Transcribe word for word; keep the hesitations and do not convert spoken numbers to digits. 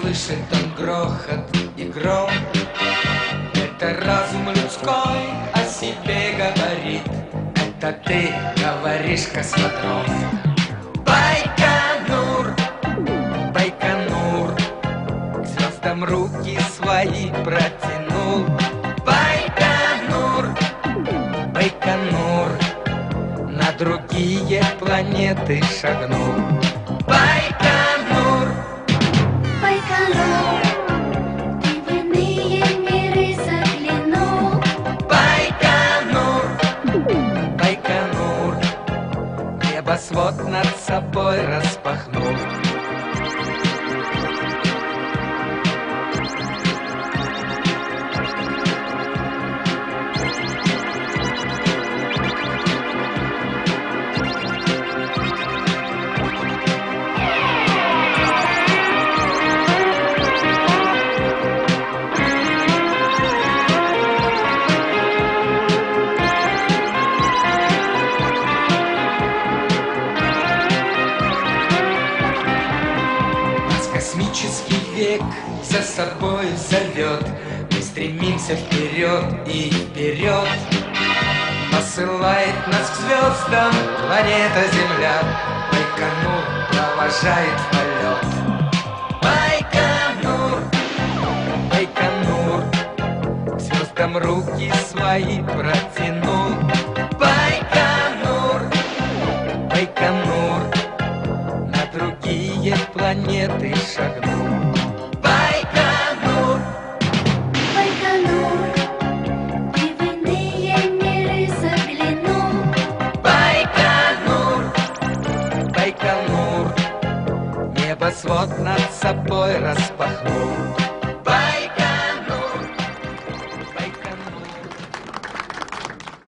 слышит он грохот и гром. Это разум людской о себе говорит. Это ты говоришь космодром. Байконур, Байконур, к звездам руки свои протянул. Байконур, Байконур, на другие планеты шагнул. Байконур, Байконур, ты в иные миры заглянул. Байконур, Байконур, небосвод над собой распахнул. Космический век за собой зовет. Мы стремимся вперед и вперед. Посылает нас к звездам планета Земля. Байконур провожает в полет. Байконур, Байконур, к звездам руки свои протянул. Байконур, Байконур, на другие планеты шагнул. Байконур, Байконур, ты в иные миры заглянул. Байконур, Байконур, небосвод над собой распахнул.